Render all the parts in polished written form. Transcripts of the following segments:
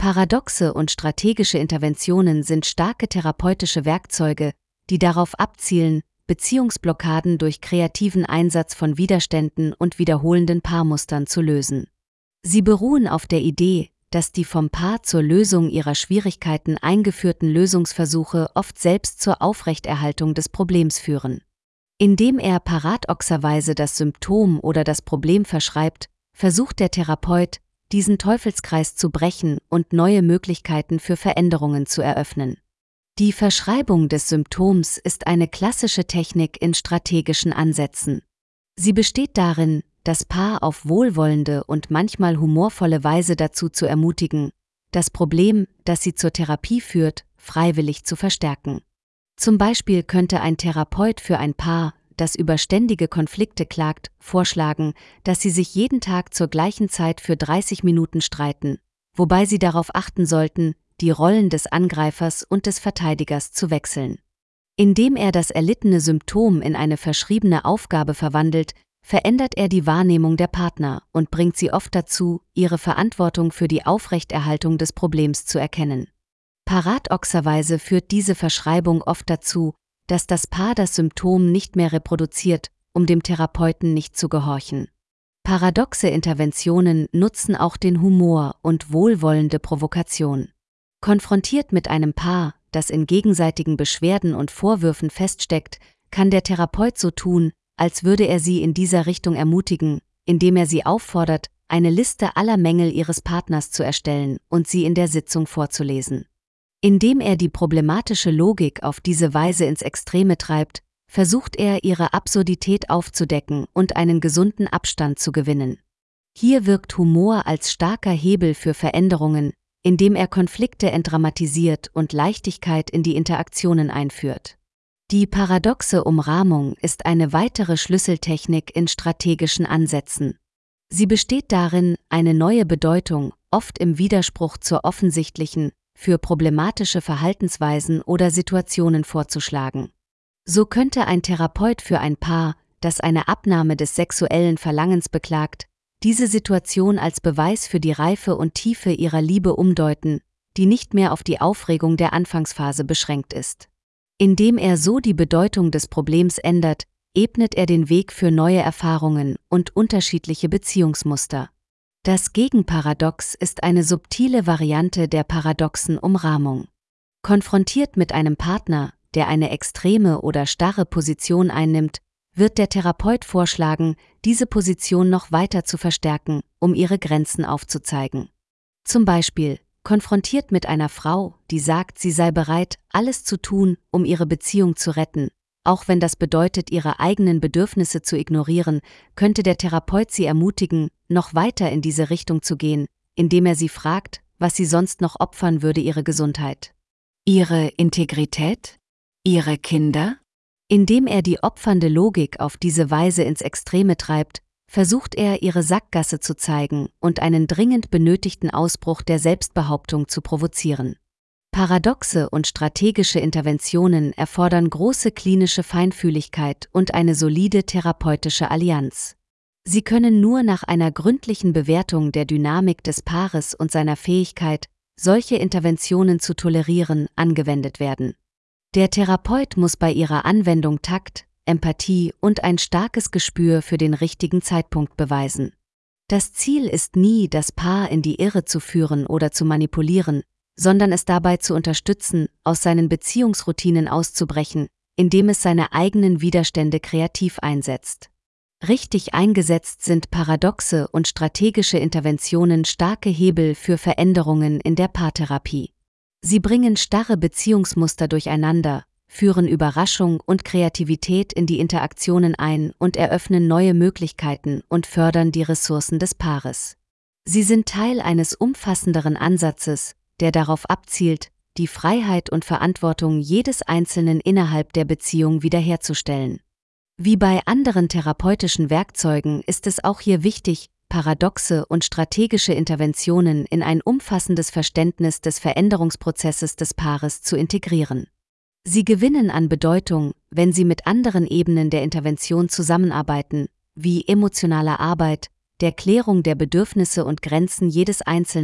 Paradoxe und strategische Interventionen sind starke therapeutische Werkzeuge, die darauf abzielen, Beziehungsblockaden durch kreativen Einsatz von Widerständen und wiederholenden Paarmustern zu lösen. Sie beruhen auf der Idee, dass die vom Paar zur Lösung ihrer Schwierigkeiten eingeführten Lösungsversuche oft selbst zur Aufrechterhaltung des Problems führen. Indem er paradoxerweise das Symptom oder das Problem verschreibt, versucht der Therapeut, diesen Teufelskreis zu brechen und neue Möglichkeiten für Veränderungen zu eröffnen. Die Verschreibung des Symptoms ist eine klassische Technik in strategischen Ansätzen. Sie besteht darin, das Paar auf wohlwollende und manchmal humorvolle Weise dazu zu ermutigen, das Problem, das sie zur Therapie führt, freiwillig zu verstärken. Zum Beispiel könnte ein Therapeut für ein Paar, das über ständige Konflikte klagt, vorschlagen, dass sie sich jeden Tag zur gleichen Zeit für 30 Minuten streiten, wobei sie darauf achten sollten, die Rollen des Angreifers und des Verteidigers zu wechseln. Indem er das erlittene Symptom in eine verschriebene Aufgabe verwandelt, verändert er die Wahrnehmung der Partner und bringt sie oft dazu, ihre Verantwortung für die Aufrechterhaltung des Problems zu erkennen. Paradoxerweise führt diese Verschreibung oft dazu, dass das Paar das Symptom nicht mehr reproduziert, um dem Therapeuten nicht zu gehorchen. Paradoxe Interventionen nutzen auch den Humor und wohlwollende Provokation. Konfrontiert mit einem Paar, das in gegenseitigen Beschwerden und Vorwürfen feststeckt, kann der Therapeut so tun, als würde er sie in dieser Richtung ermutigen, indem er sie auffordert, eine Liste aller Mängel ihres Partners zu erstellen und sie in der Sitzung vorzulesen. Indem er die problematische Logik auf diese Weise ins Extreme treibt, versucht er, ihre Absurdität aufzudecken und einen gesunden Abstand zu gewinnen. Hier wirkt Humor als starker Hebel für Veränderungen, indem er Konflikte entdramatisiert und Leichtigkeit in die Interaktionen einführt. Die paradoxe Umrahmung ist eine weitere Schlüsseltechnik in strategischen Ansätzen. Sie besteht darin, eine neue Bedeutung, oft im Widerspruch zur offensichtlichen, für problematische Verhaltensweisen oder Situationen vorzuschlagen. So könnte ein Therapeut für ein Paar, das eine Abnahme des sexuellen Verlangens beklagt, diese Situation als Beweis für die Reife und Tiefe ihrer Liebe umdeuten, die nicht mehr auf die Aufregung der Anfangsphase beschränkt ist. Indem er so die Bedeutung des Problems ändert, ebnet er den Weg für neue Erfahrungen und unterschiedliche Beziehungsmuster. Das Gegenparadox ist eine subtile Variante der paradoxen Umrahmung. Konfrontiert mit einem Partner, der eine extreme oder starre Position einnimmt, wird der Therapeut vorschlagen, diese Position noch weiter zu verstärken, um ihre Grenzen aufzuzeigen. Zum Beispiel, konfrontiert mit einer Frau, die sagt, sie sei bereit, alles zu tun, um ihre Beziehung zu retten, auch wenn das bedeutet, ihre eigenen Bedürfnisse zu ignorieren, könnte der Therapeut sie ermutigen, noch weiter in diese Richtung zu gehen, indem er sie fragt, was sie sonst noch opfern würde: ihre Gesundheit, ihre Integrität, ihre Kinder? Indem er die opfernde Logik auf diese Weise ins Extreme treibt, versucht er, ihre Sackgasse zu zeigen und einen dringend benötigten Ausbruch der Selbstbehauptung zu provozieren. Paradoxe und strategische Interventionen erfordern große klinische Feinfühligkeit und eine solide therapeutische Allianz. Sie können nur nach einer gründlichen Bewertung der Dynamik des Paares und seiner Fähigkeit, solche Interventionen zu tolerieren, angewendet werden. Der Therapeut muss bei ihrer Anwendung Takt, Empathie und ein starkes Gespür für den richtigen Zeitpunkt beweisen. Das Ziel ist nie, das Paar in die Irre zu führen oder zu manipulieren, sondern es dabei zu unterstützen, aus seinen Beziehungsroutinen auszubrechen, indem es seine eigenen Widerstände kreativ einsetzt. Richtig eingesetzt sind paradoxe und strategische Interventionen starke Hebel für Veränderungen in der Paartherapie. Sie bringen starre Beziehungsmuster durcheinander, führen Überraschung und Kreativität in die Interaktionen ein und eröffnen neue Möglichkeiten und fördern die Ressourcen des Paares. Sie sind Teil eines umfassenderen Ansatzes, der darauf abzielt, die Freiheit und Verantwortung jedes Einzelnen innerhalb der Beziehung wiederherzustellen. Wie bei anderen therapeutischen Werkzeugen ist es auch hier wichtig, paradoxe und strategische Interventionen in ein umfassendes Verständnis des Veränderungsprozesses des Paares zu integrieren. Sie gewinnen an Bedeutung, wenn sie mit anderen Ebenen der Intervention zusammenarbeiten, wie emotionaler Arbeit, der Klärung der Bedürfnisse und Grenzen jedes Einzelnen,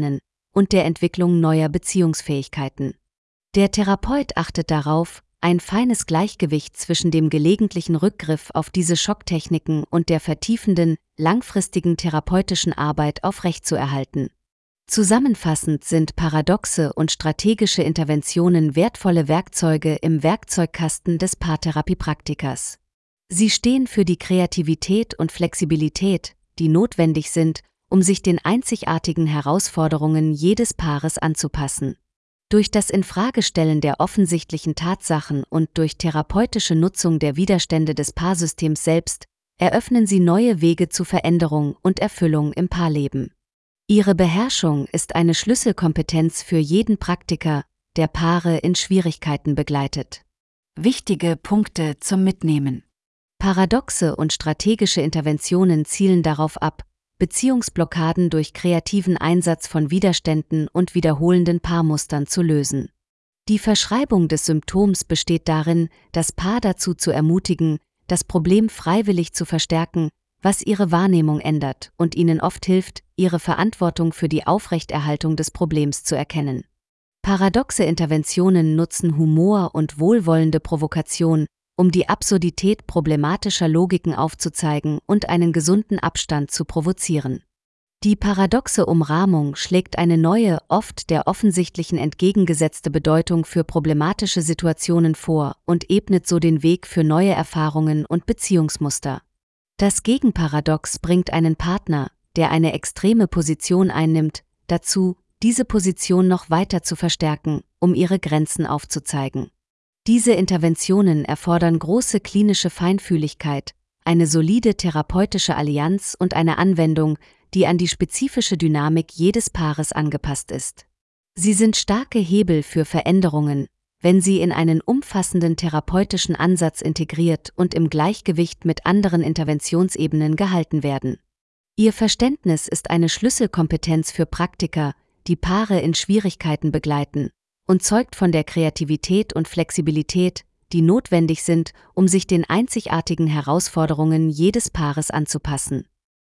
und der Entwicklung neuer Beziehungsfähigkeiten. Der Therapeut achtet darauf, ein feines Gleichgewicht zwischen dem gelegentlichen Rückgriff auf diese Schocktechniken und der vertiefenden, langfristigen therapeutischen Arbeit aufrechtzuerhalten. Zusammenfassend sind paradoxe und strategische Interventionen wertvolle Werkzeuge im Werkzeugkasten des Paartherapiepraktikers. Sie stehen für die Kreativität und Flexibilität, die notwendig sind, um sich den einzigartigen Herausforderungen jedes Paares anzupassen. Durch das Infragestellen der offensichtlichen Tatsachen und durch therapeutische Nutzung der Widerstände des Paarsystems selbst eröffnen sie neue Wege zu Veränderung und Erfüllung im Paarleben. Ihre Beherrschung ist eine Schlüsselkompetenz für jeden Praktiker, der Paare in Schwierigkeiten begleitet. Wichtige Punkte zum Mitnehmen. Paradoxe und strategische Interventionen zielen darauf ab, Beziehungsblockaden durch kreativen Einsatz von Widerständen und wiederholenden Paarmustern zu lösen. Die Verschreibung des Symptoms besteht darin, das Paar dazu zu ermutigen, das Problem freiwillig zu verstärken, was ihre Wahrnehmung ändert und ihnen oft hilft, ihre Verantwortung für die Aufrechterhaltung des Problems zu erkennen. Paradoxe Interventionen nutzen Humor und wohlwollende Provokation, um die Absurdität problematischer Logiken aufzuzeigen und einen gesunden Abstand zu provozieren. Die paradoxe Umrahmung schlägt eine neue, oft der offensichtlichen entgegengesetzte Bedeutung für problematische Situationen vor und ebnet so den Weg für neue Erfahrungen und Beziehungsmuster. Das Gegenparadox bringt einen Partner, der eine extreme Position einnimmt, dazu, diese Position noch weiter zu verstärken, um ihre Grenzen aufzuzeigen. Diese Interventionen erfordern große klinische Feinfühligkeit, eine solide therapeutische Allianz und eine Anwendung, die an die spezifische Dynamik jedes Paares angepasst ist. Sie sind starke Hebel für Veränderungen, wenn sie in einen umfassenden therapeutischen Ansatz integriert und im Gleichgewicht mit anderen Interventionsebenen gehalten werden. Ihr Verständnis ist eine Schlüsselkompetenz für Praktiker, die Paare in Schwierigkeiten begleiten, und zeugt von der Kreativität und Flexibilität, die notwendig sind, um sich den einzigartigen Herausforderungen jedes Paares anzupassen.